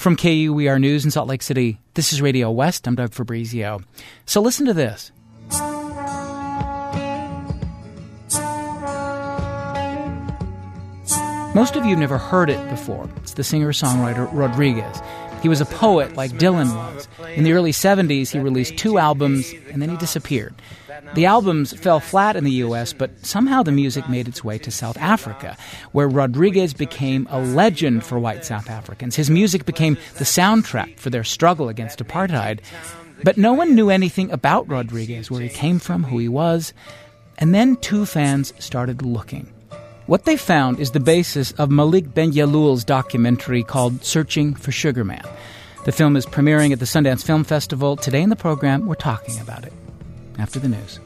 From KUER News in Salt Lake City, this is Radio West. I'm Doug Fabrizio. So listen to this. Most of you have never heard it before. It's the singer-songwriter Rodriguez. He was a poet like Dylan was. In the early 70s, he released 2 albums, and then he disappeared. The albums fell flat in the U.S., but somehow the music made its way to South Africa, where Rodriguez became a legend for white South Africans. His music became the soundtrack for their struggle against apartheid. But no one knew anything about Rodriguez, where he came from, who he was. And then 2 fans started looking. What they found is the basis of Malik Ben-Yalul's documentary called Searching for Sugar Man. The film is premiering at the Sundance Film Festival. Today in the program, we're talking about it. After the news.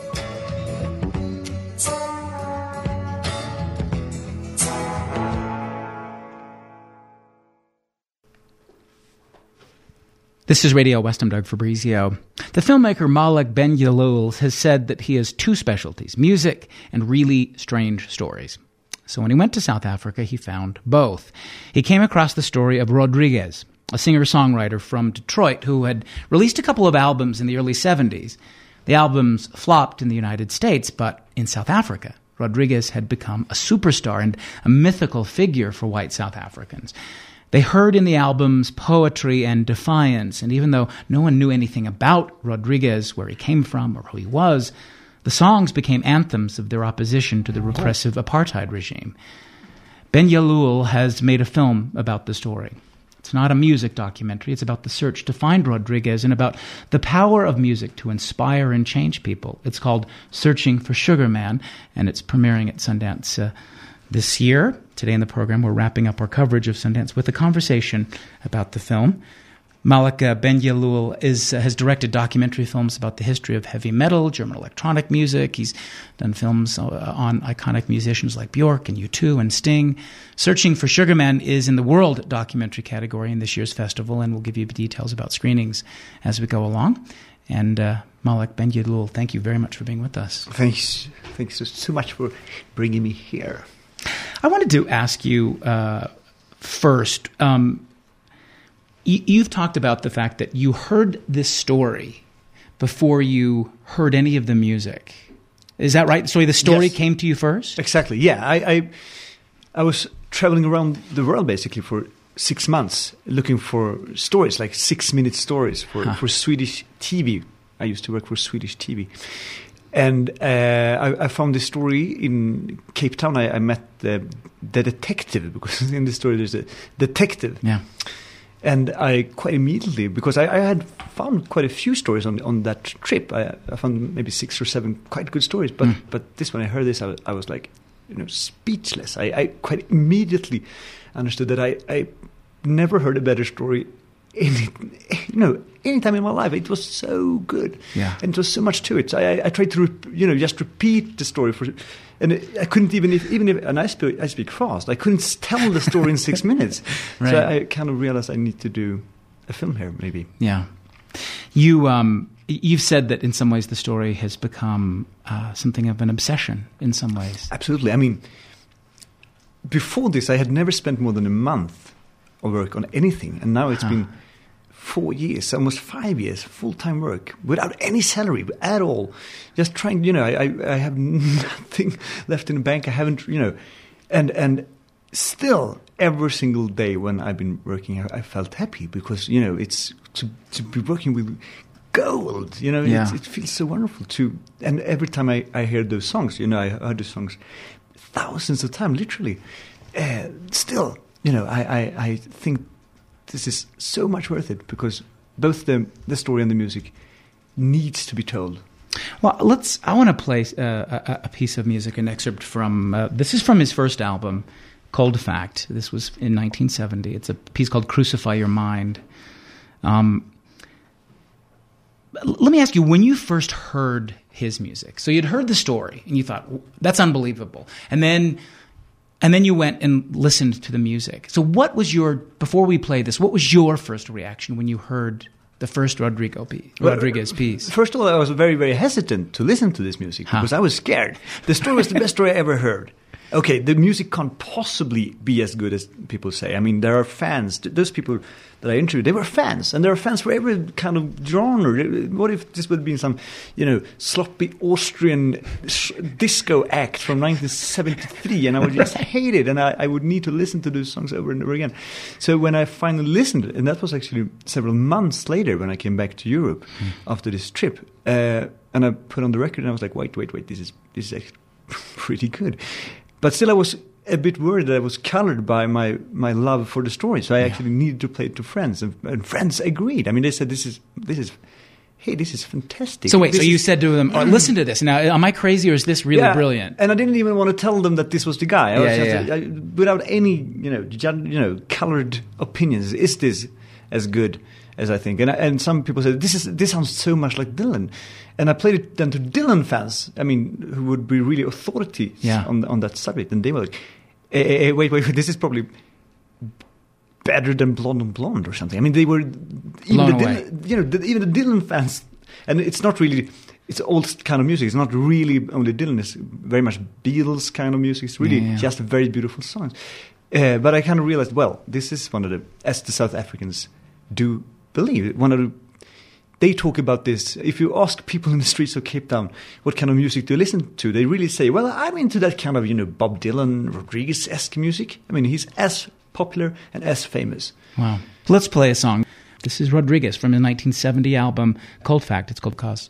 This is Radio West. I'm Doug Fabrizio. The filmmaker Malik Ben-Yalul has said that he has 2 specialties, music and really strange stories. So when he went to South Africa, he found both. He came across the story of Rodriguez, a singer-songwriter from Detroit who had released a couple of albums in the early 70s. The albums flopped in the United States, but in South Africa, Rodriguez had become a superstar and a mythical figure for white South Africans. They heard in the albums poetry and defiance, and even though no one knew anything about Rodriguez, where he came from or who he was, the songs became anthems of their opposition to the repressive apartheid regime. Ben-Yalul has made a film about the story. It's not a music documentary. It's about the search to find Rodriguez and about the power of music to inspire and change people. It's called Searching for Sugar Man, and it's premiering at Sundance this year. Today in the program, we're wrapping up our coverage of Sundance with a conversation about the film. Malik Ben-Yalul has directed documentary films about the history of heavy metal, German electronic music. He's done films on iconic musicians like Bjork and U2 and Sting. Searching for Sugar Man is in the World Documentary category in this year's festival, and we'll give you details about screenings as we go along. And Malik Ben-Yalul, thank you very much for being with us. Thanks so much for bringing me here. I wanted to ask you first, you've talked about the fact that you heard this story before you heard any of the music. Is that right? So the story came to you first? Exactly, yeah. I was traveling around the world basically for 6 months looking for stories, like 6-minute stories for Swedish TV. I used to work for Swedish TV. And I found this story in Cape Town. I met the detective, because in the story there's a detective. Yeah. And I quite immediately, because I had found quite a few stories on that trip. I found maybe 6 or 7 quite good stories. But this, when I heard this, I was like, speechless. I quite immediately understood that I never heard a better story any time in my life. It was so good, and it was so much to it. So I tried to just repeat the story and I couldn't even if and I speak fast. I couldn't tell the story in 6 minutes. Right. So I kind of realized I need to do a film here, maybe. Yeah, you've said that in some ways the story has become something of an obsession. In some ways, absolutely. I mean, before this, I had never spent more than a month of work on anything, and now it's been 4 years, almost 5 years, full-time work, without any salary at all. Just trying, I have nothing left in the bank. I haven't, and still every single day when I've been working, I felt happy because, it's to be working with gold, it feels so wonderful to, and every time I hear those songs, I heard those songs thousands of times, literally, still, I think this is so much worth it because both the story and the music needs to be told. Well, I want to play a piece of music, an excerpt from, this is from his first album, Cold Fact. This was in 1970. It's a piece called Crucify Your Mind. Let me ask you, when you first heard his music, so you'd heard the story and you thought, that's unbelievable. And then you went and listened to the music. So before we play this, what was your first reaction when you heard the first Rodriguez piece? First of all, I was very, very hesitant to listen to this music because I was scared. The story was the best story I ever heard. okay, the music can't possibly be as good as people say. I mean, there are fans. Those people that I interviewed, they were fans, and there are fans for every kind of genre. What if this would have been some, sloppy Austrian disco act from 1973, and I would just hate it, and I would need to listen to those songs over and over again. So when I finally listened, and that was actually several months later when I came back to Europe after this trip, and I put on the record, and I was like, wait, this is actually pretty good. But still, I was a bit worried that I was colored by my love for the story. So I actually needed to play it to friends, and friends agreed. I mean, they said, this is fantastic. So wait, so you said to them, listen to this. Now, am I crazy, or is this really brilliant? And I didn't even want to tell them that this was the guy. I was just, without any, colored opinions. Is this as good as I think? And some people said, this sounds so much like Dylan. And I played it then to Dylan fans, I mean, who would be really authorities on that subject. And they were like, wait, this is probably better than Blonde on Blonde or something. I mean, they were even the Dylan fans, and it's not really, it's old kind of music. It's not really only Dylan. It's very much Beatles kind of music. It's really just very beautiful songs. But I kind of realized, well, this is one of the, as the South Africans do believe, they talk about this. If you ask people in the streets of Cape Town, what kind of music do you listen to? They really say, well, I'm into that kind of, Bob Dylan, Rodriguez-esque music. I mean, he's as popular and as famous. Wow. Let's play a song. This is Rodriguez from his 1970 album, Cold Fact. It's called Cause.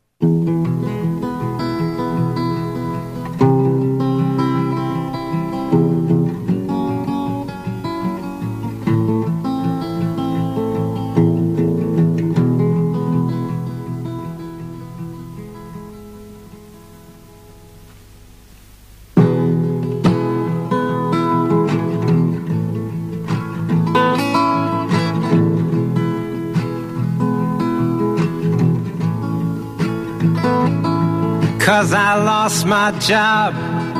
'Cause I lost my job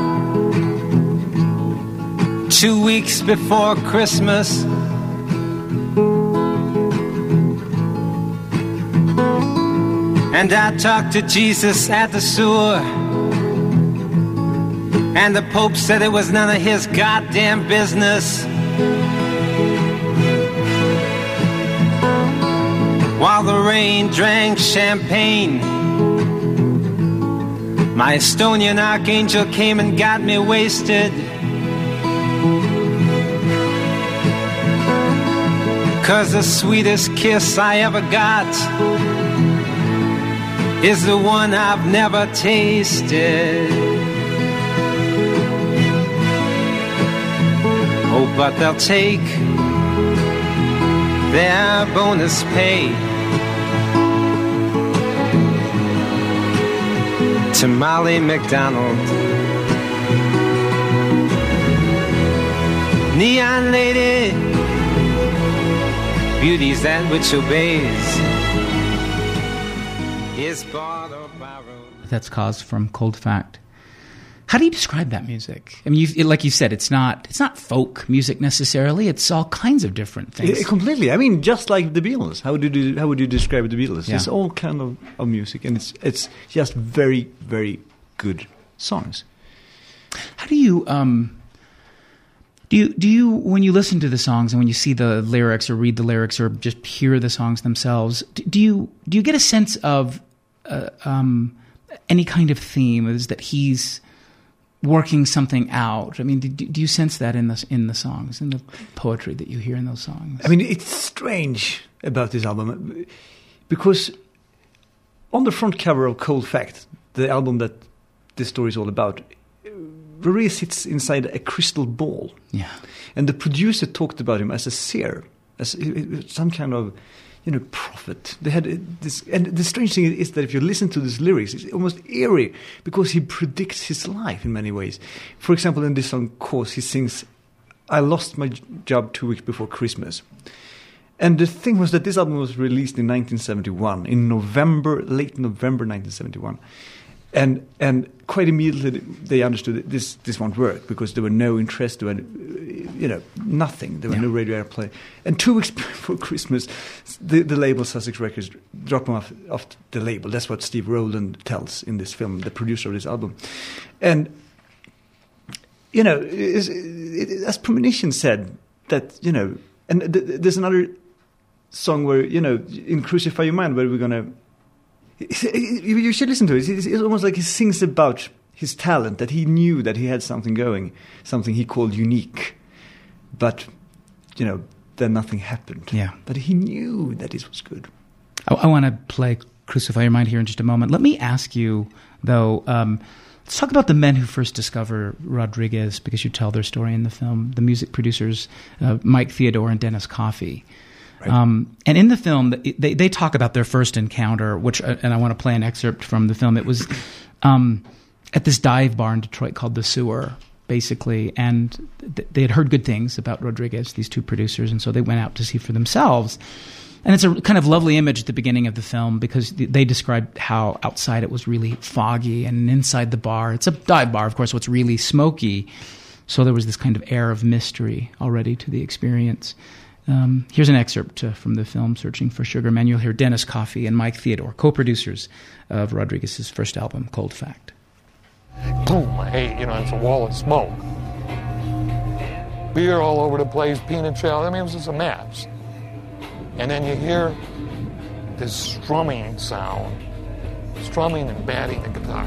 2 weeks before Christmas. And I talked to Jesus at the sewer, and the Pope said it was none of his goddamn business. While the rain drank champagne, my Estonian archangel came and got me wasted. 'Cause the sweetest kiss I ever got is the one I've never tasted. Oh, but they'll take their bonus pay to Molly McDonald. Neon lady, beauty's that which obeys, is bought or borrowed. That's Cause from Cold Fact. How do you describe that music? I mean, like you said, it's not folk music necessarily. It's all kinds of different things. Yeah, completely. I mean, just like the Beatles. How would you describe the Beatles? Yeah. It's all kind of music, and it's just very, very good songs. How do you do you when you listen to the songs and when you see the lyrics or read the lyrics or just hear the songs themselves, do you get a sense of any kind of theme? Is that he's working something out? I mean, do you sense that in the songs, in the poetry that you hear in those songs? I mean, it's strange about this album because on the front cover of Cold Fact, the album that this story is all about, Rory sits inside a crystal ball. Yeah. And the producer talked about him as a seer, as some kind of, prophet. They had this, and the strange thing is that if you listen to these lyrics, it's almost eerie because he predicts his life in many ways. For example, in this song, Cause, he sings, "I lost my job 2 weeks before Christmas." And the thing was that this album was released in 1971, late November 1971. And quite immediately they understood that this won't work because there were no interest, there were, nothing. There were no radio airplay. And 2 weeks before Christmas, the label Sussex Records dropped him off the label. That's what Steve Rowland tells in this film, the producer of this album. And you know, as Premonition said, that, you know, and there's another song where, you know, in Crucify Your Mind, where we're going to, you should listen to it. It's almost like he sings about his talent, that he knew that he had something going, something he called unique. But, you know, then nothing happened. Yeah. But he knew that it was good. I want to play Crucify Your Mind here in just a moment. Let me ask you, though, let's talk about the men who first discover Rodriguez, because you tell their story in the film, the music producers, Mike Theodore and Dennis Coffey. Right. And in the film, they talk about their first encounter, which, and I want to play an excerpt from the film. It was at this dive bar in Detroit called The Sewer, basically, and they had heard good things about Rodriguez, these two producers, and so they went out to see for themselves. And it's a kind of lovely image at the beginning of the film, because they described how outside it was really foggy, and inside the bar, it's a dive bar, of course, so it's really smoky. So there was this kind of air of mystery already to the experience. Here's an excerpt from the film Searching for Sugar Man. You'll hear Dennis Coffey and Mike Theodore, co-producers of Rodriguez's first album, Cold Fact. Boom, hey, you know, it's a wall of smoke. Beer all over the place, peanut shell. I mean, it was just a mess. And then you hear this strumming sound, strumming and batting the guitar.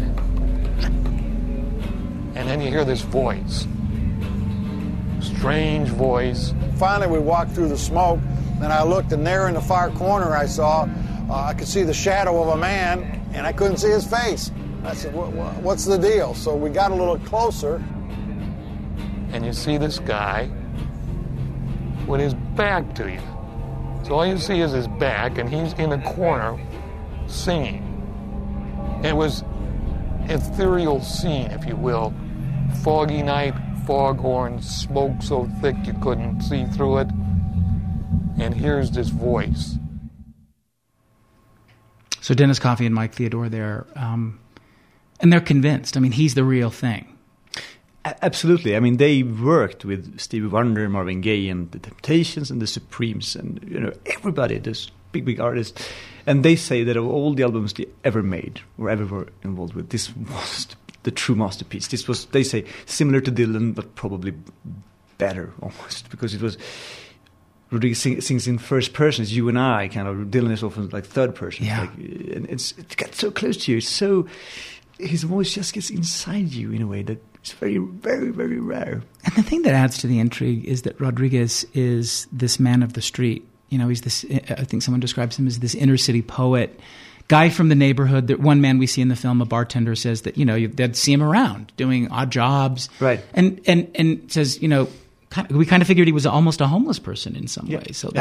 And then you hear this voice, strange voice. Finally, we walked through the smoke, and I looked, and there in the far corner I saw, I could see the shadow of a man, and I couldn't see his face. I said, what's the deal? So we got a little closer. And you see this guy with his back to you. So all you see is his back, and he's in a corner singing. It was an ethereal scene, if you will. Foggy night, foghorn, smoke so thick you couldn't see through it. And here's this voice. So Dennis Coffey and Mike Theodore there, and they're convinced. I mean, he's the real thing. Absolutely. I mean, they worked with Stevie Wonder, Marvin Gaye, and the Temptations, and the Supremes, and, you know, everybody, those big artists. And they say that of all the albums they ever made or ever were involved with, this was the true masterpiece. This was, they say, similar to Dylan, but probably better almost, because it was Rodriguez sings in first person. It's you and I, kind of. Dylan is often like third person. Yeah. Like, and it gets so close to you. It's so, his voice just gets inside you in a way that it's very, very, very rare. And the thing that adds to the intrigue is that Rodriguez is this man of the street. You know, he's this, I think someone describes him as this inner city poet, guy from the neighborhood. That one man we see in the film, a bartender, says that, you know, they'd see him around doing odd jobs. Right. And says, you know, we kind of figured he was almost a homeless person in some way. So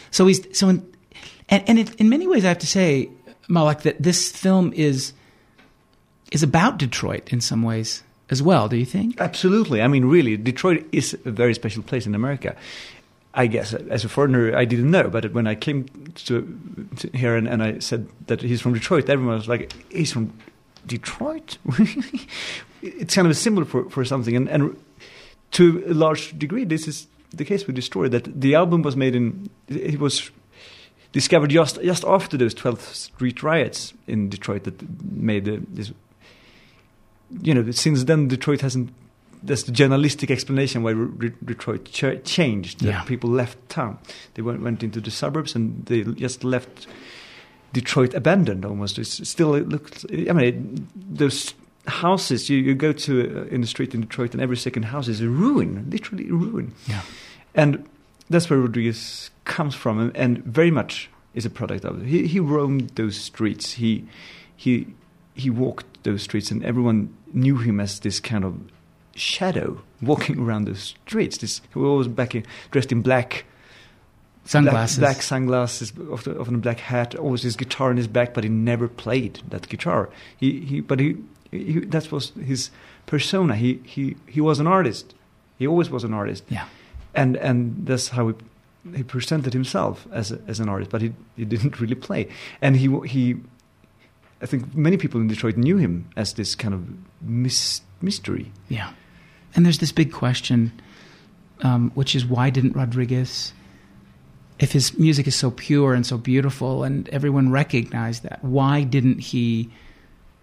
in many ways, I have to say, Malak, that this film is about Detroit in some ways as well, do you think? Absolutely. I mean, really, Detroit is a very special place in America. I guess as a foreigner, I didn't know, but when I came to here and I said that he's from Detroit, everyone was like, he's from Detroit? It's kind of a symbol for something. And to a large degree, this is the case with Destroy, that the album was made it was discovered just after those 12th Street riots in Detroit that made this. You know, since then, Detroit hasn't. That's the journalistic explanation why Detroit changed. That Yeah. People left town. They went into the suburbs, and they just left Detroit abandoned almost. It still looks. I mean, those houses you go to in the street in Detroit, and every second house is a ruin, literally a ruin. Yeah. And that's where Rodriguez comes from, and very much is a product of it. He roamed those streets. He walked those streets, and everyone knew him as this kind of shadow walking around the streets. He was dressed in black Sunglasses. black sunglasses, often a black hat, always his guitar in his back, but he never played that guitar. He that was his persona. He was an artist. He always was an artist. Yeah. And that's how he presented himself as an artist, but he didn't really play. And he I think many people in Detroit knew him as this kind of mystery. Yeah. And there's this big question, which is, why didn't Rodriguez, if his music is so pure and so beautiful and everyone recognized that, why didn't he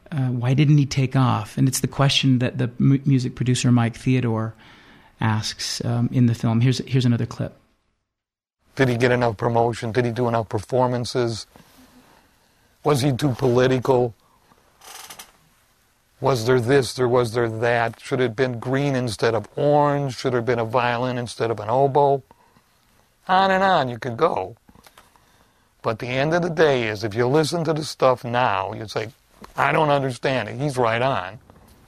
Why didn't he take off? And it's the question that the music producer Mike Theodore asks in the film. Here's another clip. Did he get enough promotion? Did he do enough performances? Was he too political? Was there this or was there that? Should it have been green instead of orange? Should it have been a violin instead of an oboe? On and on you could go. But the end of the day is, if you listen to the stuff now, you say, I don't understand it. He's right on.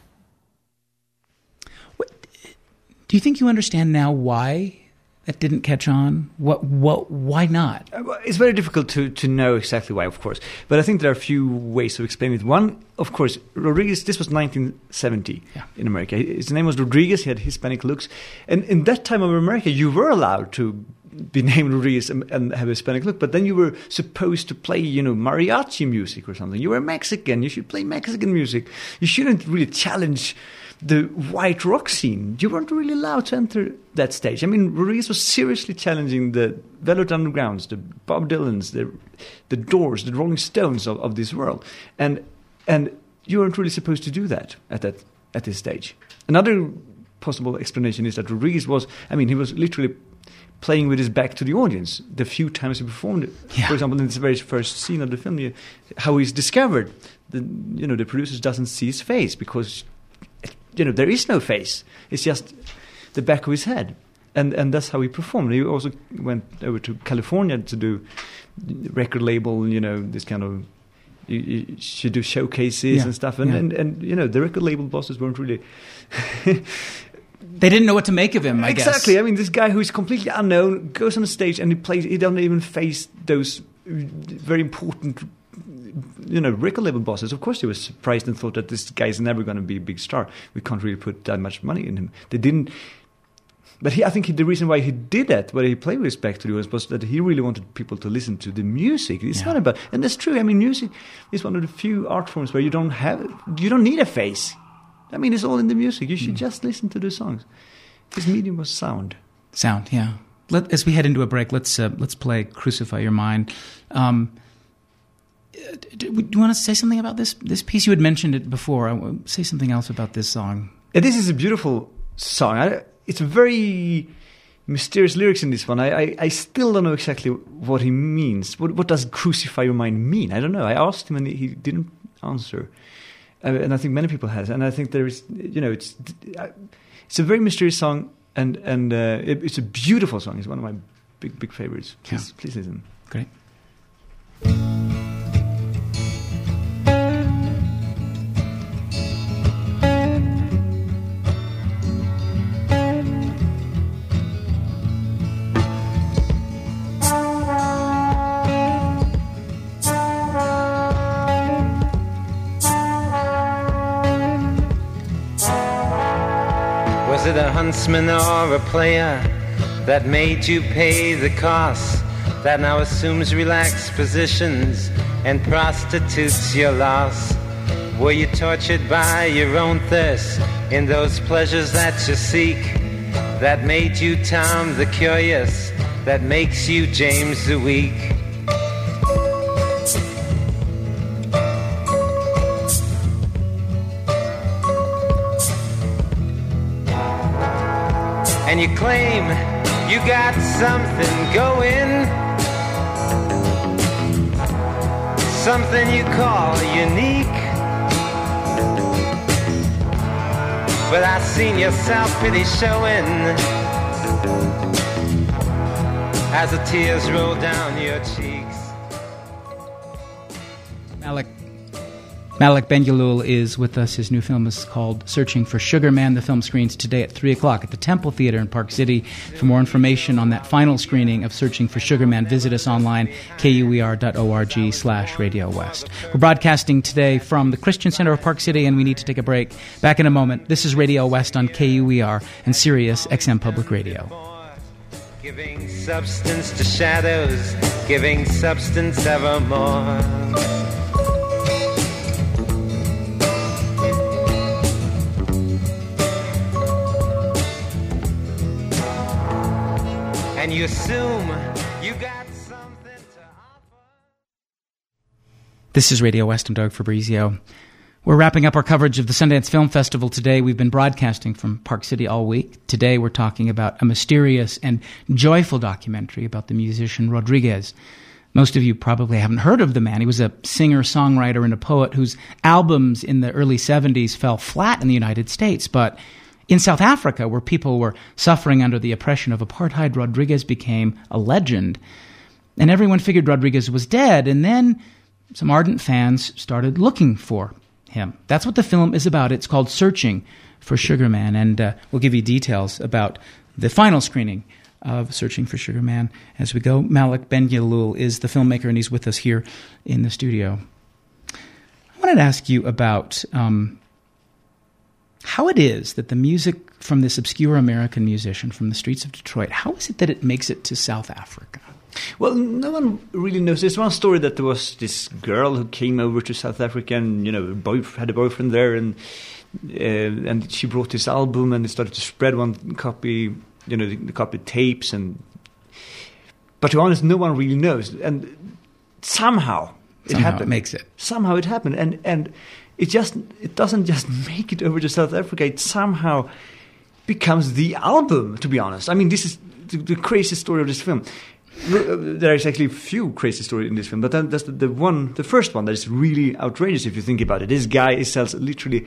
Do you think you understand now why that didn't catch on? Why not? It's very difficult to know exactly why, of course. But I think there are a few ways to explain it. One, of course, Rodriguez, this was 1970 in America. His name was Rodriguez. He had Hispanic looks. And in that time of America, you were allowed to be named Rodriguez and have a Hispanic look. But then you were supposed to play, mariachi music or something. You were Mexican. You should play Mexican music. You shouldn't really challenge the white rock scene. You weren't really allowed to enter that stage. I mean, Rodriguez was seriously challenging the Velvet Undergrounds, the Bob Dylans, the Doors, the Rolling Stones of this world, and you weren't really supposed to do that at this stage. Another possible explanation is that Rodriguez he was literally playing with his back to the audience the few times he performed it. Yeah. For example, in this very first scene of the film, how he's discovered, the producers doesn't see his face because there is no face. It's just the back of his head. And that's how he performed. He also went over to California to do record label, this kind of, you should do showcases and stuff. And the record label bosses weren't really... They didn't know what to make of him, I guess. Exactly. I mean, this guy who is completely unknown goes on the stage and he doesn't even face those very important record label bosses. Of course they were surprised and thought that this guy's never going to be a big star. We can't really put that much money in him. They didn't. But I think the reason why he did that, why he played with his back to the audience, was that he really wanted people to listen to the music. It's not about, and that's true. I mean, music is one of the few art forms where you don't need a face. I mean, it's all in the music. You should just listen to the songs. His medium was sound. Sound, yeah. As we head into a break, let's play "Crucify Your Mind." Do you want to say something about this piece? You had mentioned it before. Say something else about this song. This is a beautiful song. It's very mysterious lyrics in this one. I still don't know exactly what he means. What does "Crucify Your Mind" mean? I don't know. I asked him and he didn't answer. And I think many people have. And I think there is, it's a very mysterious song, and it's a beautiful song. It's one of my big favorites. Please listen. Great. Was it a huntsman or a player that made you pay the cost, that now assumes relaxed positions and prostitutes your loss? Were you tortured by your own thirst in those pleasures that you seek, that made you Tom the Curious, that makes you James the Weak? And you claim you got something going, something you call unique. But I seen your self-pity showing as the tears roll down your cheeks. Malek Ben-Yalul is with us. His new film is called Searching for Sugar Man. The film screens today at 3 o'clock at the Temple Theater in Park City. For more information on that final screening of Searching for Sugar Man, visit us online, kuer.org/Radio West. We're broadcasting today from the Christian Center of Park City, and we need to take a break. Back in a moment. This is Radio West on KUER and Sirius XM Public Radio. Giving substance to shadows, giving substance evermore. And you assume you got something to offer. This is Radio West. I'm Doug Fabrizio. We're wrapping up our coverage of the Sundance Film Festival today. We've been broadcasting from Park City all week. Today we're talking about a mysterious and joyful documentary about the musician Rodriguez. Most of you probably haven't heard of the man. He was a singer, songwriter, and a poet whose albums in the early 70s fell flat in the United States. But in South Africa, where people were suffering under the oppression of apartheid, Rodriguez became a legend. And everyone figured Rodriguez was dead. And then some ardent fans started looking for him. That's what the film is about. It's called Searching for Sugar Man, and we'll give you details about the final screening of Searching for Sugar Man as we go. Malik Ben-Yalul is the filmmaker, and he's with us here in the studio. I wanted to ask you about how it is that the music from this obscure American musician from the streets of Detroit, how is it that it makes it to South Africa? Well, no one really knows. There's one story that there was this girl who came over to South Africa and, had a boyfriend there, and she brought this album and it started to spread one copy, the copy tapes. But to be honest, no one really knows. And somehow it happened. It makes it. Somehow it happened. And it doesn't just make it over to South Africa. It somehow becomes the album, to be honest. I mean, this is the crazy story of this film. There is actually a few crazy stories in this film, but that's the first one that is really outrageous if you think about it. This guy sells literally,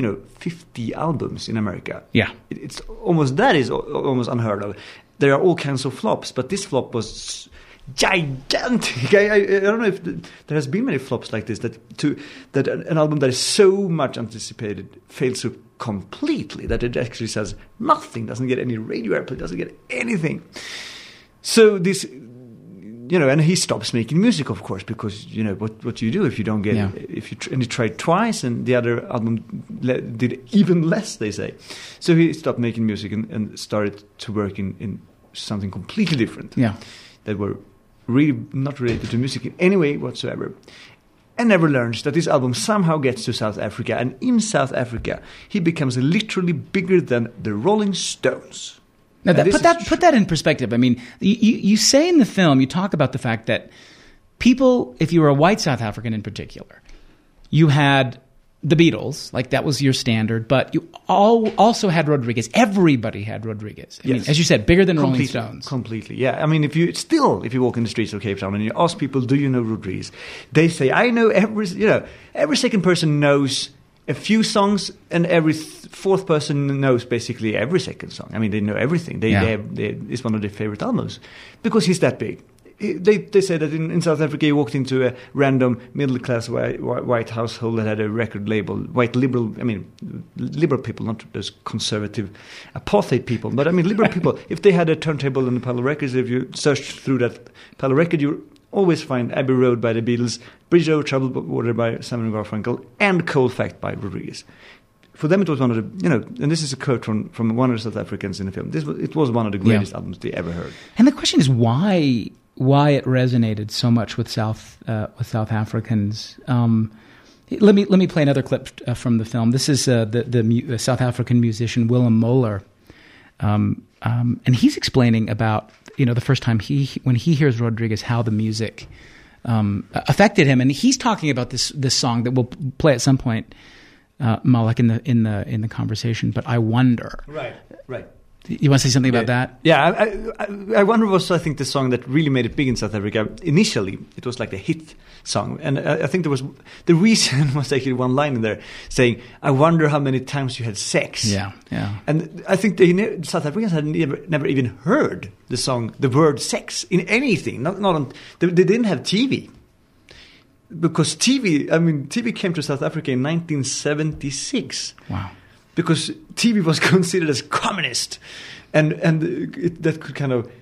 50 albums in America. Yeah, it's almost unheard of. There are all kinds of flops, but this flop was gigantic. I don't know if there has been many flops like this that an album that is so much anticipated fails so completely that it actually sells nothing, doesn't get any radio airplay, doesn't get anything. So this, and he stops making music, of course, because what do you do if you don't get and he tried twice, and the other album did even less, they say. So he stopped making music and started to work in something completely different. Yeah, that were really not related to music in any way whatsoever. And never learns that this album somehow gets to South Africa, and in South Africa he becomes literally bigger than the Rolling Stones. Now, put that in perspective. I mean, you say in the film, you talk about the fact that people, if you were a white South African in particular, you had the Beatles, like that was your standard, but you also had Rodriguez. Everybody had Rodriguez. I mean, as you said, bigger than Rolling Stones. Completely, yeah. I mean, if you walk in the streets of Cape Town and you ask people, do you know Rodriguez? They say, I know every second person knows a few songs, and every fourth person knows basically every second song. I mean, they know everything. It's one of their favorite albums because he's that big. They say that in South Africa, he walked into a random middle-class white household that had a record label, white liberal. I mean, liberal people, not those conservative apartheid people, but I mean liberal people. If they had a turntable and a pile of records, if you search through that pile of record, you always find Abbey Road by the Beatles, Bridge Over Troubled Water by Simon & Garfunkel, and Cold Fact by Rodriguez. For them, it was one of the, and this is a quote from one of the South Africans in the film. It was one of the greatest albums they ever heard. And the question is why it resonated so much with South Africans. Let me play another clip from the film. This is the South African musician Willem Moller, and he's explaining about the first time when he hears Rodriguez, how the music affected him, and he's talking about this song that we'll play at some point, Malik, in the conversation. But I wonder, right. You want to say something about that? Yeah, I wonder was, I think, the song that really made it big in South Africa. Initially, it was like the hit song. And I think the reason was actually one line in there saying, I wonder how many times you had sex. Yeah. And I think South Africans had never even heard the word sex in anything. They didn't have TV. Because TV came to South Africa in 1976. Wow. Because TV was considered as communist, and that could kind of,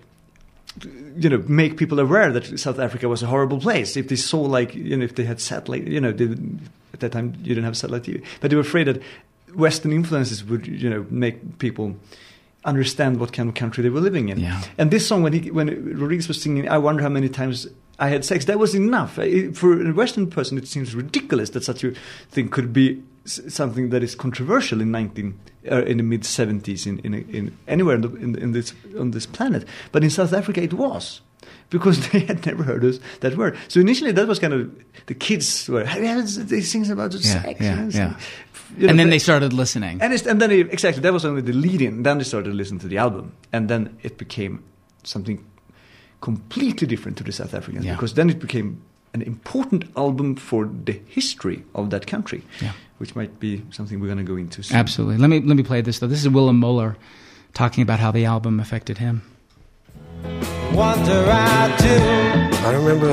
make people aware that South Africa was a horrible place. If they saw, if they had satellite, at that time you didn't have satellite TV, but they were afraid that Western influences would, make people understand what kind of country they were living in. Yeah. And this song, when Rodriguez was singing, I wonder how many times I had sex, that was enough. For a Western person, it seems ridiculous that such a thing could be something that is controversial in the mid 70s in anywhere on this planet. But in South Africa, it was. because they had never heard that word. So initially that was kind of, the kids were, have you heard these things about sex? And then they started listening. And then exactly, that was only the lead-in. Then they started to listen to the album. And then it became something completely different to the South Africans, because then it became an important album for the history of that country, which might be something we're going to go into soon. Absolutely. Let me play this, though. This is Willem Muller talking about how the album affected him. Wonder I do. I remember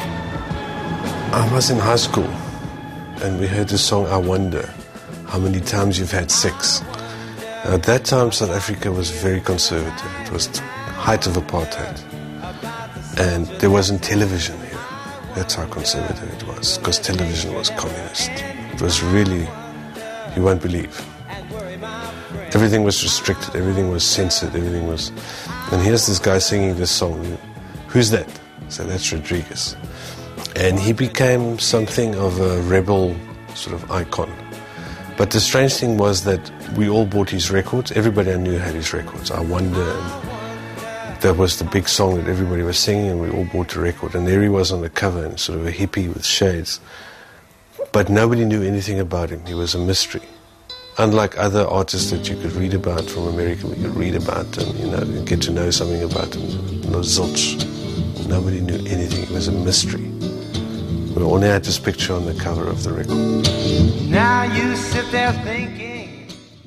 I was in high school and we heard the song I Wonder, How Many Times You've Had Sex. At that time, South Africa was very conservative. It was the height of apartheid. And there wasn't television here. That's how conservative it was, because television was communist. It was really, you won't believe. Everything was restricted, everything was censored, everything was... And here's this guy singing this song. Who's that? So that's Rodriguez. And he became something of a rebel sort of icon. But the strange thing was that we all bought his records. Everybody I knew had his records. I Wonder, and that was the big song that everybody was singing, and we all bought the record. And there he was on the cover, and sort of a hippie with shades. But nobody knew anything about him. He was a mystery. Unlike other artists that you could read about from America, we could read about and get to know something about them. No zilch. Nobody knew anything. It was a mystery. We only had this picture on the cover of the record. Now you sit there thinking.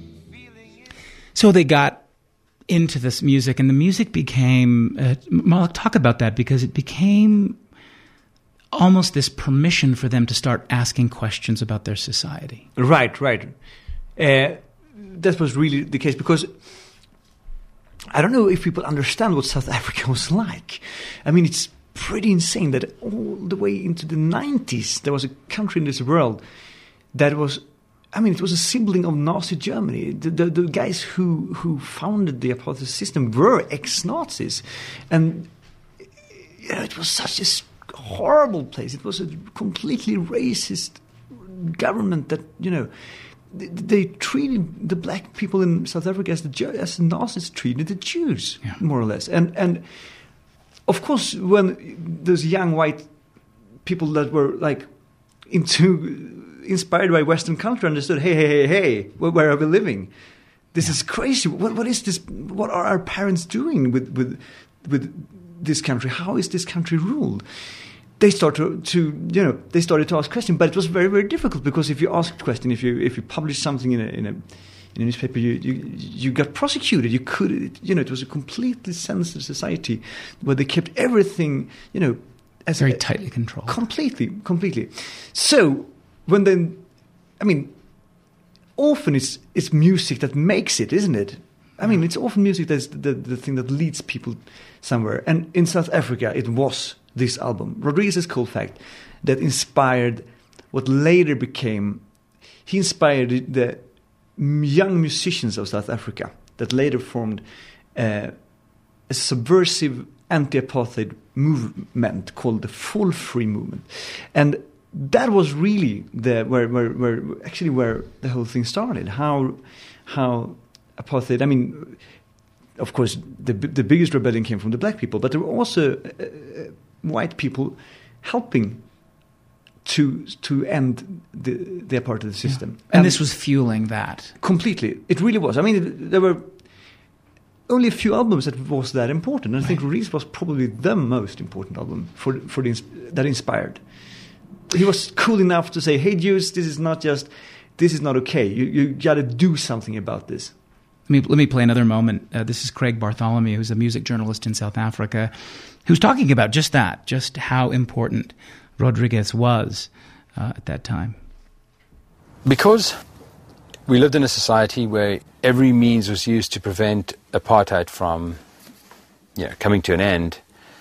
So they got into this music, and the music became... Malak, talk about that, because it became almost this permission for them to start asking questions about their society. Right. That was really the case, because I don't know if people understand what South Africa was like. I mean, it's pretty insane that all the way into the 90s, there was a country in this world that was, I mean, it was a sibling of Nazi Germany. The guys who founded the apartheid system were ex-Nazis. And, it was such a horrible place. It was a completely racist government that, they treated the black people in South Africa as the Nazis treated the Jews, more or less. And of course, when those young white people that were like inspired by Western culture understood, hey, where are we living? This is crazy. What is this? What are our parents doing with this country? How is this country ruled? They started to ask questions, but it was very, very difficult, because if you asked a question, if you published something in a newspaper, you got prosecuted. You could, it was a completely censored society where they kept everything, as very tightly controlled. Completely. So often it's music that makes it, isn't it? I mean, it's often music that's the thing that leads people somewhere. And in South Africa, it was this album, Rodriguez's Cold Fact, that inspired what later became... He inspired the young musicians of South Africa that later formed a subversive anti-apartheid movement called the Full Free Movement. And that was really where the whole thing started. How apartheid... I mean, of course, the biggest rebellion came from the black people, but there were also white people helping to end the apartheid system. And this was fueling that. Completely. It really was. I mean, there were only a few albums that was that important. And I think Rodriguez was probably the most important album that inspired. He was cool enough to say, hey, Jews, this is not okay. You got to do something about this. Let me play another moment. This is Craig Bartholomew, who's a music journalist in South Africa, who's talking about just that, just how important Rodriguez was at that time. Because we lived in a society where every means was used to prevent apartheid from coming to an end,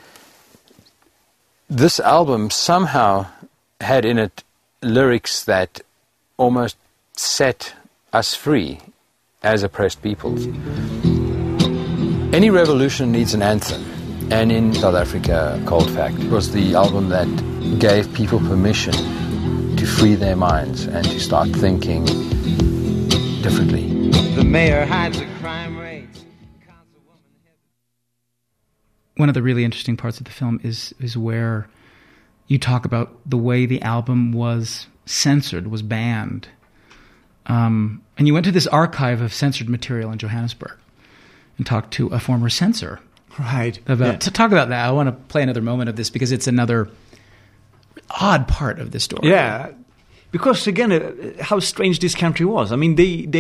this album somehow had in it lyrics that almost set us free as oppressed peoples. Any revolution needs an anthem, and in South Africa, Cold Fact was the album that gave people permission to free their minds and to start thinking differently. The mayor hides the crime rates. one of the really interesting parts of the film is where you talk about the way the album was censored, was banned. And you went to this archive of censored material in Johannesburg and talked to a former censor. Right. To talk about that, I want to play another moment of this because it's another odd part of the story. Yeah, because again, how strange this country was. I mean,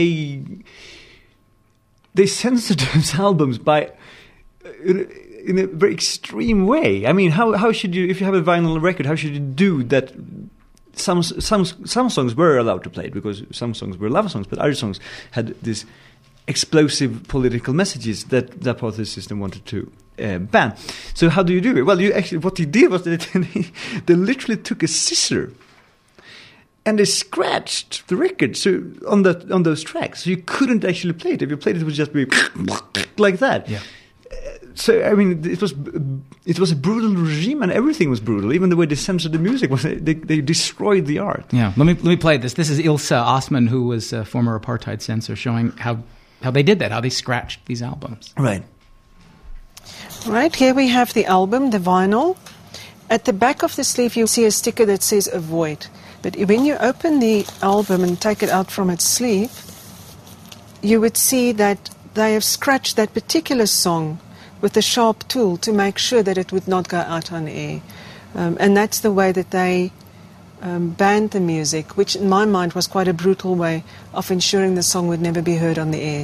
they censored those albums by in a very extreme way. I mean, how should you, if you have a vinyl record, how should you do that? Some songs were allowed to play it because some songs were love songs, but other songs had this explosive political messages that part of the system wanted to ban. So how do you do it? Well, what they did was that they literally took a scissor and they scratched the record so on those tracks, so you couldn't actually play it. If you played it, it would just be like that. Yeah. So I mean, it was a brutal regime, and everything was brutal. Even the way they censored the music was they destroyed the art. Yeah. Let me play this. This is Ilse Osman, who was a former apartheid censor, showing how they did that, how they scratched these albums. Right. Right, here we have the album, the vinyl. At the back of the sleeve you see a sticker that says avoid. But when you open the album and take it out from its sleeve, you would see that they have scratched that particular song with a sharp tool to make sure that it would not go out on air. And that's the way that they banned the music, which in my mind was quite a brutal way of ensuring the song would never be heard on the air.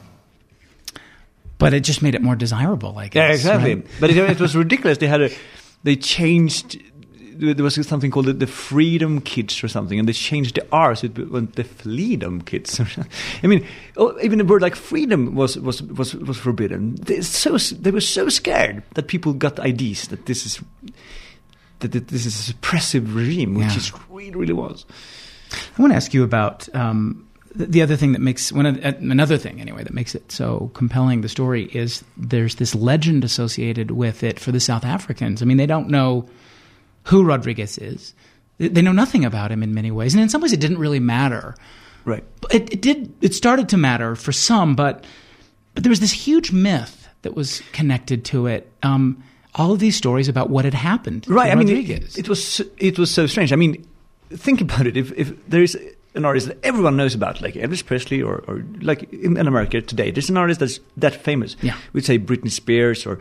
But it just made it more desirable, I guess. Yeah, exactly. Right? But it was ridiculous. They changed. There was something called the Freedom Kids or something, and they changed the R's. It went the Freedom Kids. I mean, even a word like freedom was forbidden. They were so scared that people got IDs that this is a suppressive regime, which it really was. I want to ask you about the other thing that makes another thing anyway that makes it so compelling. The story is there's this legend associated with it for the South Africans. I mean, they don't know who Rodrigues is. They know nothing about him in many ways, and in some ways, it didn't really matter. Right. It did. It started to matter for some, but there was this huge myth that was connected to it. All of these stories about what had happened to Rodrigues. I mean, it was so strange. I mean, think about it. If there is an artist that everyone knows about, like Elvis Presley, or like in America today, there's an artist that's that famous. Yeah. We'd say Britney Spears or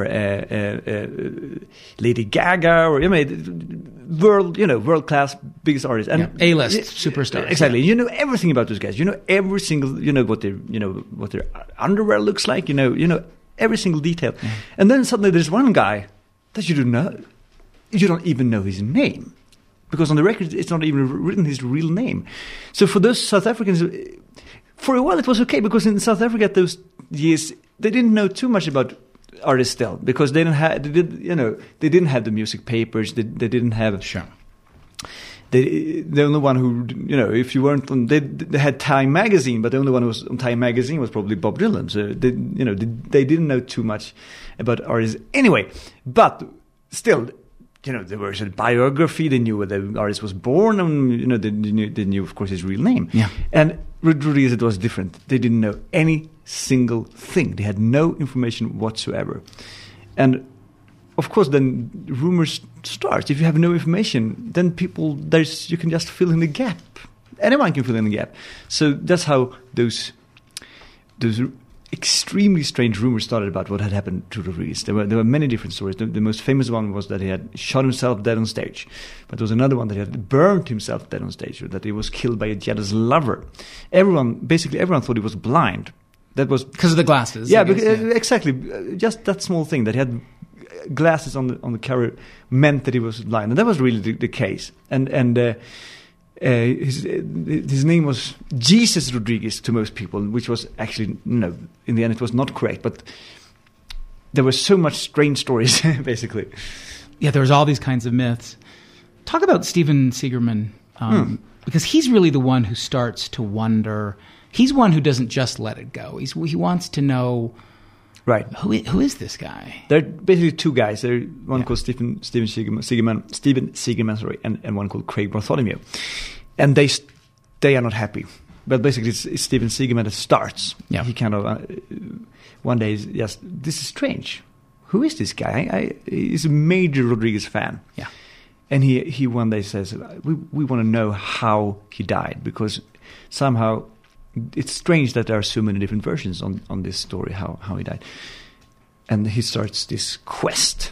Lady Gaga, or world class biggest artist and A-list superstars. Exactly. Yeah. You know everything about those guys. You know every single. You know what their underwear looks like. You know every single detail. Yeah. And then suddenly there's one guy that you don't know. You don't even know his name. Because on the record, it's not even written his real name. So for those South Africans, for a while it was okay, because in South Africa at those years, they didn't know too much about artists still, because they didn't have the music papers. They didn't have. Sure. The only one who, if you weren't on, they had Time magazine, but the only one who was on Time magazine was probably Bob Dylan. So they didn't know too much about artists anyway. But still, there was a biography. They knew where the artist was born, and they knew, of course, his real name. Yeah. And Rodrigues, it was different. They didn't know any single thing. They had no information whatsoever. And of course, then rumors start. If you have no information, then you can just fill in the gap. Anyone can fill in the gap. So that's how those extremely strange rumors started about what had happened to Rodrigues. There were many different stories. The most famous one was that he had shot himself dead on stage. But there was another one that he had burned himself dead on stage, or that he was killed by a jealous lover. Basically everyone thought he was blind. That was because of the glasses. Yeah, exactly. Just that small thing, that he had glasses on the cover meant that he was blind, and that was really the case. And his name was Jesus Rodrigues to most people, which was actually, in the end it was not correct, but there were so much strange stories, basically. Yeah, there was all these kinds of myths. Talk about Steven Seagerman, because he's really the one who starts to wonder. He's one who doesn't just let it go. He wants to know, right? Who is this guy? There are basically two guys. There's one called Steven Seagerman, sorry, and one called Craig Bartholomew, and they are not happy. But basically, it's Steven Seagerman that starts. Yeah. He kind of one day is this is strange. who is this guy? He's a major Rodriguez fan. Yeah. And he one day says, we want to know how he died, because somehow it's strange that there are so many different versions on this story, how he died. And he starts this quest.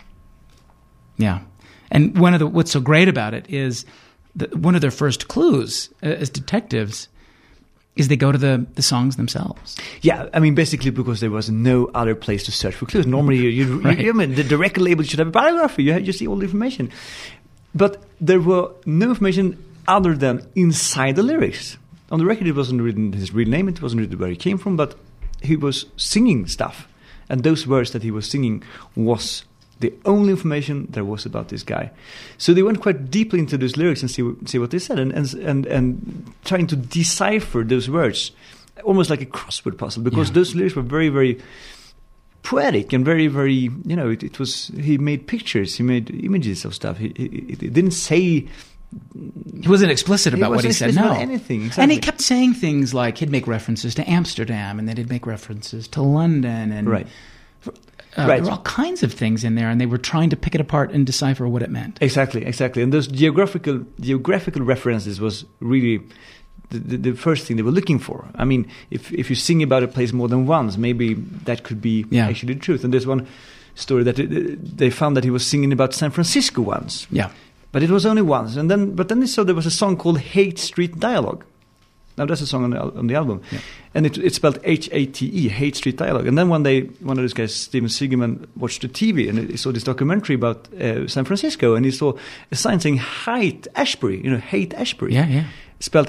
Yeah. And what's so great about it is that one of their first clues as detectives is they go to the songs themselves. Yeah, I mean, basically because there was no other place to search for clues. Normally, I mean, the record label should have a biography. You see all the information. But there were no information other than inside the lyrics. On the record, it wasn't written his real name. It wasn't written where he came from, but he was singing stuff. And those words that he was singing was the only information there was about this guy. So they went quite deeply into those lyrics and see what they said, and trying to decipher those words, almost like a crossword puzzle, because those lyrics were very, very poetic and very, very, it was, he made pictures, he made images of stuff. He didn't say... He wasn't explicit about what he said, no. About anything, exactly. And he kept saying things like he'd make references to Amsterdam, and then he'd make references to London, and... Right. There were all kinds of things in there, and they were trying to pick it apart and decipher what it meant. Exactly. And those geographical references was really the first thing they were looking for. I mean, if you sing about a place more than once, maybe that could be actually the truth. And there's one story that they found that he was singing about San Francisco once. Yeah. But it was only once. But then they saw there was a song called Hate Street Dialogue. Now, that's a song on the album. Yeah. And it's spelled H-A-T-E, Hate Street Dialogue. And then one day, one of those guys, Steven Seagal, watched the TV, and he saw this documentary about San Francisco, and he saw a sign saying Haight Ashbury, Haight Ashbury. Yeah. Spelled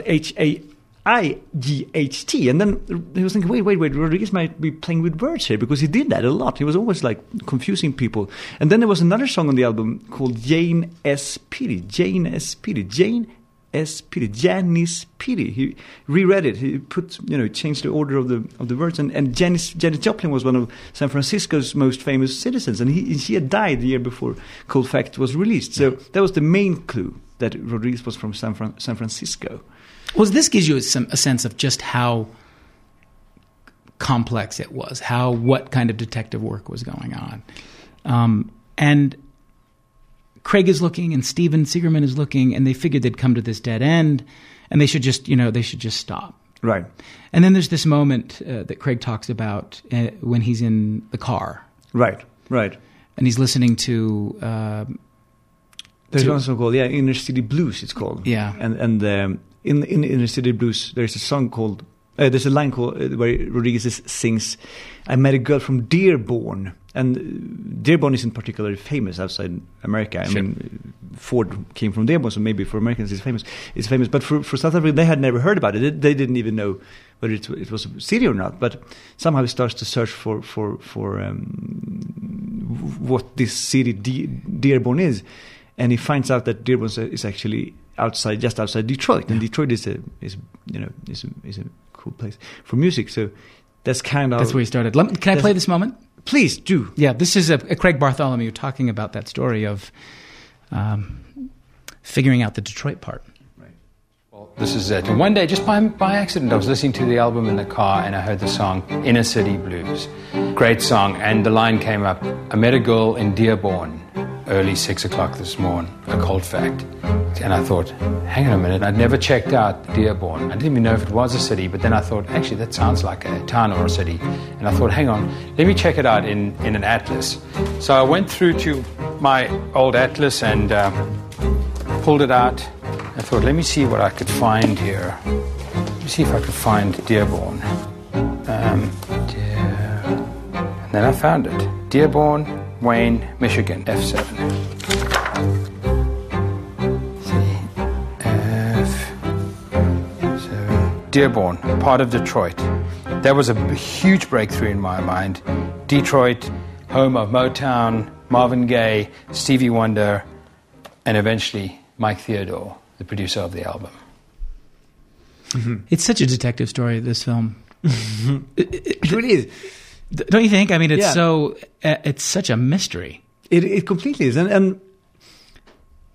H-A-I-G-H-T. And then he was thinking, wait, Rodriguez might be playing with words here, because he did that a lot. He was always like confusing people. And then there was another song on the album called Jane S. Pity. Janice Pity. He reread it. He put, changed the order of the words. And Janis Joplin was one of San Francisco's most famous citizens, and she had died the year before Cold Fact was released. So that was the main clue, that Rodriguez was from San Francisco. Well, this gives you a sense of just how complex it was, what kind of detective work was going on, and Craig is looking and Steven Seagal is looking, and they figured they'd come to this dead end, and they should just stop. Right. And then there's this moment that Craig talks about when he's in the car. Right. And he's listening to... there's one song called, Inner City Blues, it's called. Yeah. And in Inner City Blues, there's a song called... there's a line called where Rodriguez sings, I met a girl from Dearborn. And Dearborn isn't particularly famous outside America. I mean, Ford came from Dearborn, so maybe for Americans it's famous. But for South Africa, they had never heard about it. They didn't even know whether it was a city or not. But somehow he starts to search for what this city Dearborn is, and he finds out that Dearborn is actually just outside Detroit, and Detroit is a cool place for music. So that's where he started. Can I play this moment? Please do. Yeah, this is a Craig Bartholomew talking about that story of figuring out the Detroit part. Right. Well, this is it. And one day, just by accident, I was listening to the album in the car, and I heard the song Inner City Blues. Great song. And the line came up, I met a girl in Dearborn, early 6 o'clock this morning, a cold fact. And I thought, hang on a minute, I'd never checked out Dearborn. I didn't even know if it was a city, but then I thought, actually, that sounds like a town or a city. And I thought, hang on, let me check it out in an atlas. So I went through to my old atlas and pulled it out. I thought, let me see what I could find here. Let me see if I could find Dearborn. And then I found it. Dearborn, Wayne, Michigan, F7. Dearborn, part of Detroit. That was a huge breakthrough in my mind. Detroit, home of Motown, Marvin Gaye, Stevie Wonder, and eventually Mike Theodore, the producer of the album. Mm-hmm. It's such a detective story, this film. It really is. Don't you think? I mean, it's it's such a mystery. It completely is. And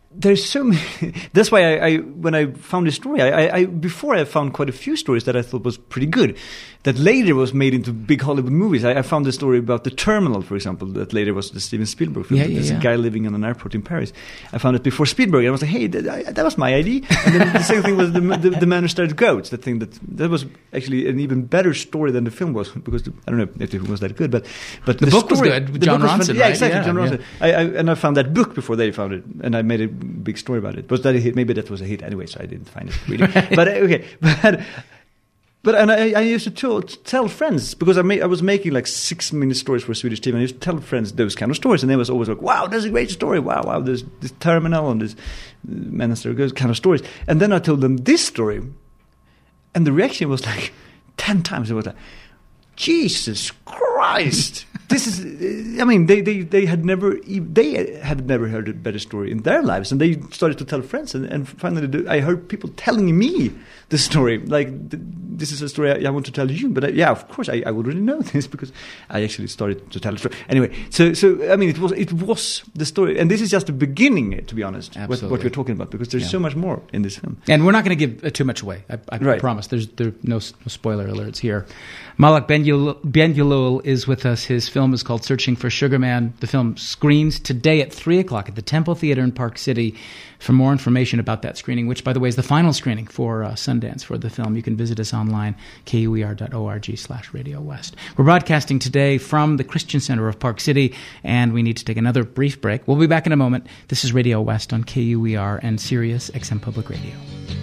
there's so many. That's why I when I found this story, I before I found quite a few stories that I thought was pretty good, that later was made into big Hollywood movies. I found the story about The Terminal, for example, that later was the Steven Spielberg film. There's a guy living in an airport in Paris. I found it before Spielberg. I was like, hey, that was my idea. And then the second thing was the Man Who Started Goats. That thing that was actually an even better story than the film was, because I don't know if the film was that good, but the book was good with John Ronson. Yeah, exactly, John Yeah. Ronson. I found that book before they found it, and I made a big story about it. Was that a hit? Maybe that was a hit anyway, so I didn't find it really. But okay, but I used to tell friends, because I was making like 6-minute stories for Swedish TV, and I used to tell friends those kind of stories, and they was always like, "Wow, that's a great story! Wow, there's this Terminal and this Man Who Goes kind of stories." And then I told them this story, and the reaction was like 10 times. It was like, "Jesus Christ!" This is, I mean, they had never heard a better story in their lives, and they started to tell friends, and finally I heard people telling me the story, like, this is a story I want to tell you, but of course I already know this, because I actually started to tell the story. Anyway, so I mean, it was the story, and this is just the beginning, to be honest, what we're talking about, because there's so much more in this film. And we're not going to give too much away, I promise. There are no spoiler alerts here. Malak Ben-Yalul is with us. His film is called Searching for Sugar Man. The film screens today at 3 o'clock at the Temple Theater in Park City. For more information about that screening, which, by the way, is the final screening for Sundance for the film, you can visit us online, kuer.org/Radio West. We're broadcasting today from the Christian Center of Park City, and we need to take another brief break. We'll be back in a moment. This is Radio West on KUER and Sirius XM Public Radio.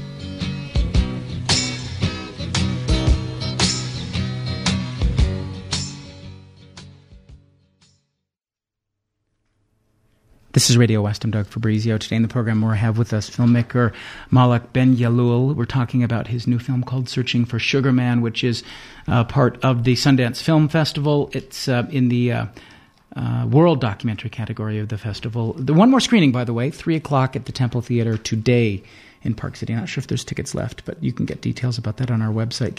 This is Radio West. I'm Doug Fabrizio. Today in the program, we have with us filmmaker Malak Ben-Yalul. We're talking about his new film called Searching for Sugar Man, which is part of the Sundance Film Festival. It's in the World Documentary category of the festival. One more screening, by the way, 3 o'clock at the Temple Theater today in Park City. I'm not sure if there's tickets left, but you can get details about that on our website,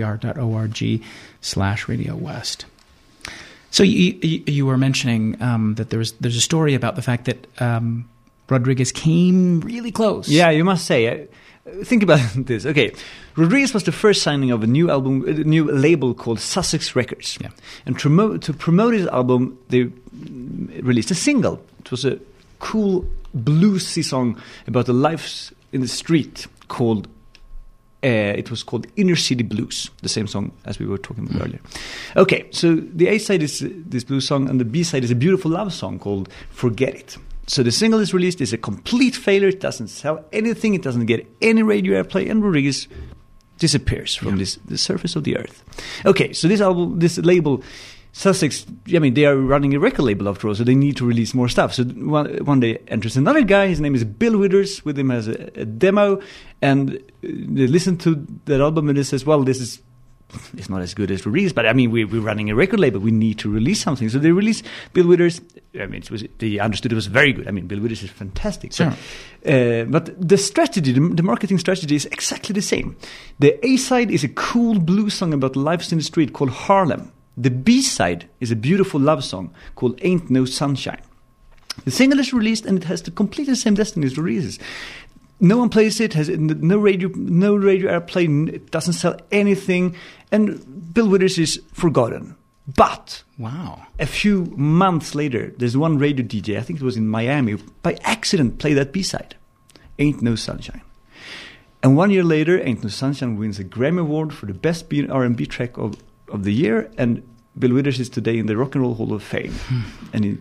kuer.org/Radio West. So you were mentioning that there's a story about the fact that Rodriguez came really close. Yeah, you must say. Think about this. Okay, Rodriguez was the first signing of a new label called Sussex Records. Yeah. And to promote his album, they released a single. It was a cool bluesy song about the lives in the street called. It was called Inner City Blues, the same song as we were talking about earlier. Okay, so the A-side is this blues song, and the B-side is a beautiful love song called Forget It. So the single is released, it's a complete failure, it doesn't sell anything, it doesn't get any radio airplay, and Rodriguez disappears from the surface of the earth. Okay, so this label, Sussex, I mean, they are running a record label after all, so they need to release more stuff. So one day enters another guy, his name is Bill Withers, with him as a demo, and they listen to that album and they says, well, it's not as good as Rodriguez, but I mean, we're running a record label, we need to release something. So they release Bill Withers. I mean, they understood it was very good. I mean, Bill Withers is fantastic. Sure. But the strategy, the marketing strategy is exactly the same. The A-side is a cool blues song about lives in the street called Harlem. The B-side is a beautiful love song called Ain't No Sunshine. The single is released and it has the completely same destiny as Rodriguez. No one plays it, has no radio airplay, it doesn't sell anything, and Bill Withers is forgotten. But wow, a few months later, there's one radio DJ, I think it was in Miami, by accident played that B-side, Ain't No Sunshine. And 1 year later, Ain't No Sunshine wins a Grammy Award for the best R&B track of the year, and Bill Withers is today in the Rock and Roll Hall of Fame. And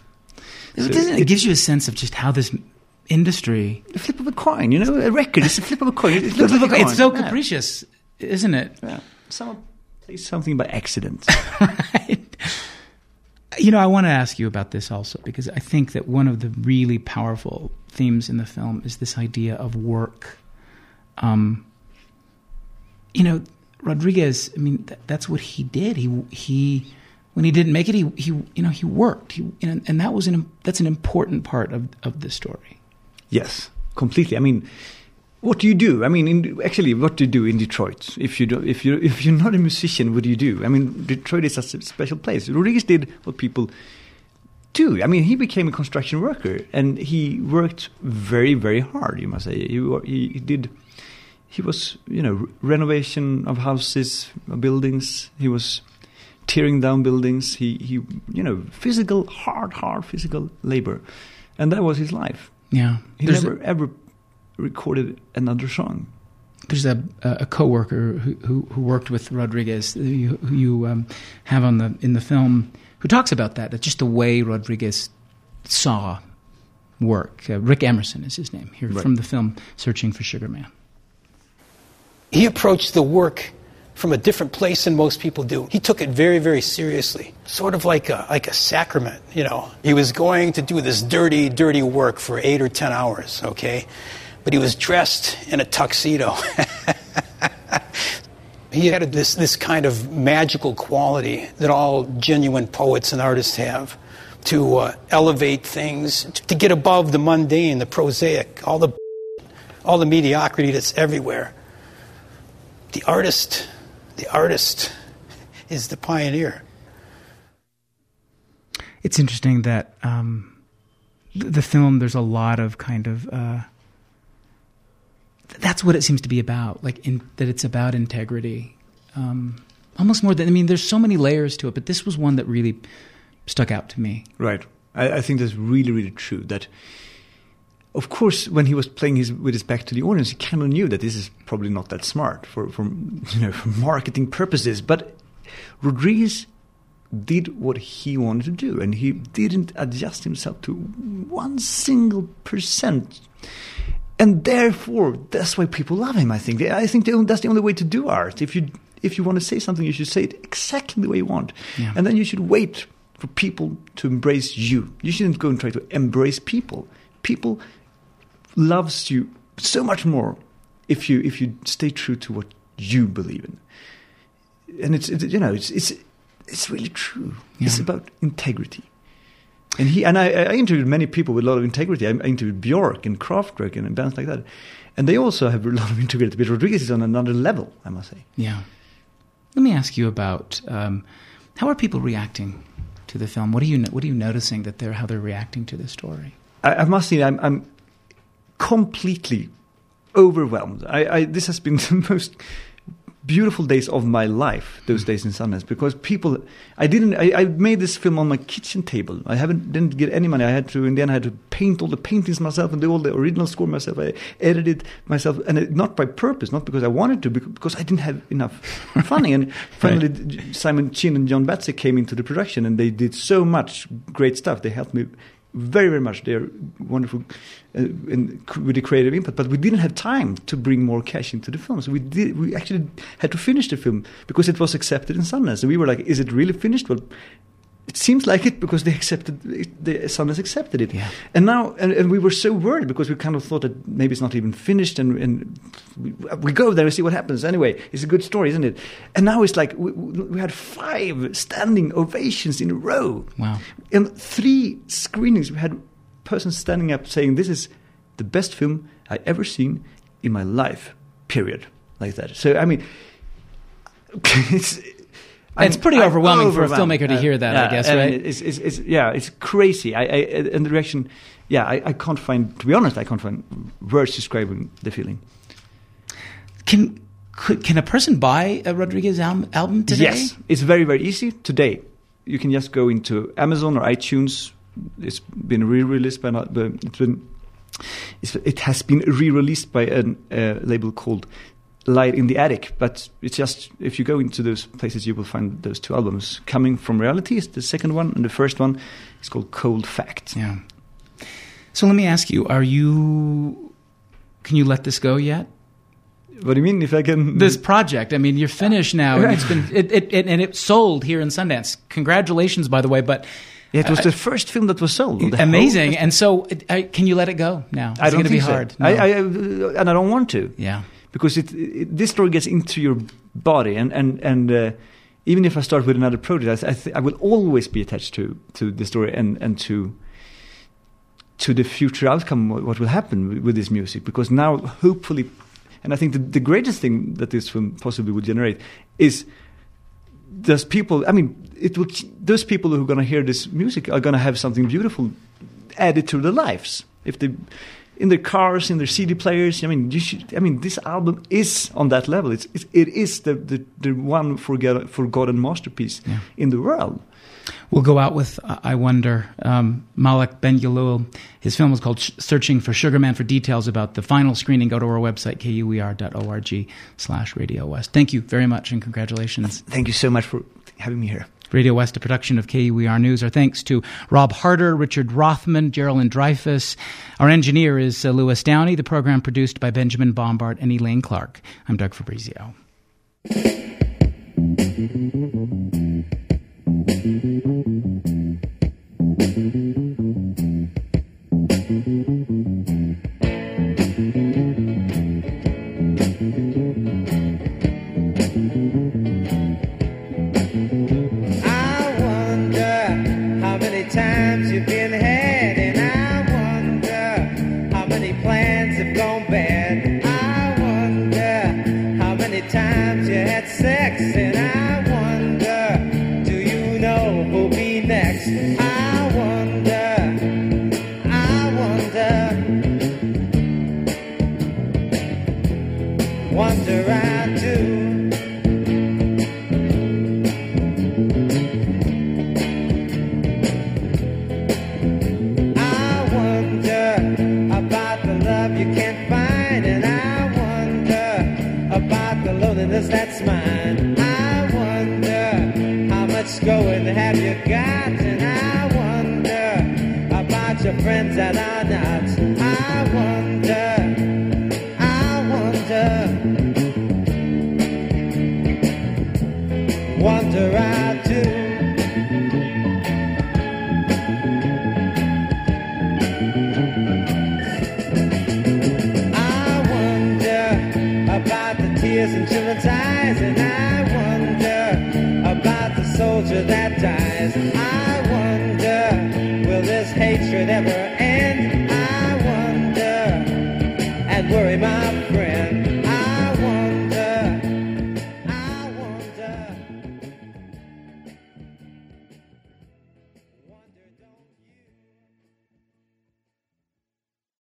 it gives you a sense of just how this industry, the flip of a coin, a record is a flip of a coin. It's so capricious, isn't it? Yeah. Someone plays something by accident. Right. I want to ask you about this also, because I think that one of the really powerful themes in the film is this idea of work. Rodriguez, I mean, that's what he did. He when he didn't make it, he worked. And that's an important part of the story. Yes, completely. I mean, what do you do? I mean, what do you do in Detroit? If you're not a musician, what do you do? I mean, Detroit is a special place. Rodriguez did what people do. I mean, he became a construction worker, and he worked very, very hard, you must say. He was, renovation of houses, buildings. He was tearing down buildings. He hard physical labor. And that was his life. Yeah. He never ever recorded another song. There's a co-worker who worked with Rodriguez, who you have in the film, who talks about that just the way Rodriguez saw work. Rick Emerson is his name, here from the film Searching for Sugar Man. He approached the work from a different place than most people do. He took it very, very seriously, sort of like a sacrament, He was going to do this dirty, dirty work for 8 or 10 hours, okay? But he was dressed in a tuxedo. He had this kind of magical quality that all genuine poets and artists have, to elevate things, to get above the mundane, the prosaic, all the mediocrity that's everywhere. The artist is the pioneer. It's interesting that the film, there's a lot of kind of... that's what it seems to be about, that it's about integrity. Almost more than... I mean, there's so many layers to it, but this was one that really stuck out to me. Right. I think that's really, really true. That, of course, when he was playing with his back to the audience, he kind of knew that this is probably not that smart for marketing purposes. But Rodriguez did what he wanted to do, and he didn't adjust himself to 1% And therefore, that's why people love him, I think. I think that's the only way to do art. If you want to say something, you should say it exactly the way you want. Yeah. And then you should wait for people to embrace you. You shouldn't go and try to embrace people. People loves you so much more if you stay true to what you believe in. And it's really true. Yeah. It's about integrity. And I interviewed many people with a lot of integrity. I interviewed Björk and Kraftwerk and bands like that. And they also have a lot of integrity. But Rodriguez is on another level, I must say. Yeah. Let me ask you about how are people reacting to the film? What are you noticing how they're reacting to the story? I must say I'm completely overwhelmed. This has been the most beautiful days of my life, those days in Sundance, because people, I made this film on my kitchen table. Didn't get any money. I had to paint all the paintings myself and do all the original score myself. I edited myself, and not by purpose, not because I wanted to, because I didn't have enough funding. And finally, right. Simon Chin and John Batze came into the production, and they did so much great stuff. They helped me very, very much. They're wonderful with the creative input, but we didn't have time to bring more cash into the film. So we actually had to finish the film because it was accepted in Sundance. And we were like, is it really finished? Well, it seems like it because Sundance accepted it. Yeah. And now, and we were so worried because we kind of thought that maybe it's not even finished, and we go there and see what happens. Anyway, it's a good story, isn't it? And now it's like we had 5 standing ovations in a row. Wow. In 3 screenings, we had persons standing up saying, this is the best film I ever seen in my life, period. Like that. So, I mean, it's pretty overwhelming for a filmmaker to hear that, I guess, right? It's crazy. And the reaction, I can't find, to be honest, I can't find words describing the feeling. Can a person buy a Rodriguez album today? Yes, it's very, very easy today. You can just go into Amazon or iTunes. It's been re-released it has been re-released by a label called Light in the Attic, but it's just, if you go into those places, you will find those 2 albums. Coming from Reality is the second one, and the first one is called Cold Fact. Yeah. So let me ask you, can you let this go yet? What do you mean, if I can? This project, I mean, you're finished now, and it's sold here in Sundance. Congratulations, by the way, but... Yeah, it was the first film that was sold. Amazing. And so, can you let it go now? I don't think it's going to be hard. So. No. And I don't want to. Yeah. Because this story gets into your body, and even if I start with another project, I will always be attached to the story and to the future outcome, what will happen with this music. Because now, hopefully, and I think the greatest thing that this film possibly would generate is those people, I mean, those people who are going to hear this music are going to have something beautiful added to their lives. If they, in their cars, in their CD players, I mean, this album is on that level. It is the one forgotten masterpiece in the world. We'll go out with I Wonder. Malek Ben-Yalul, his film is called Searching for Sugarman. For details about the final screening, go to our website, kuer.org/Radio West. Thank you very much and congratulations. Thank you so much for having me here. Radio West, a production of KUER News. Our thanks to Rob Harder, Richard Rothman, Geraldine Dreyfus. Our engineer is Louis Downey. The program produced by Benjamin Bombard and Elaine Clark. I'm Doug Fabrizio. Times you've been had, and I wonder how many plans have gone bad. I wonder how many times you had sex, and I wonder, do you know who'll be next? I wonder, wonder I do. That's mine. I wonder how much going have you got, and I wonder about your friends that are not. I wonder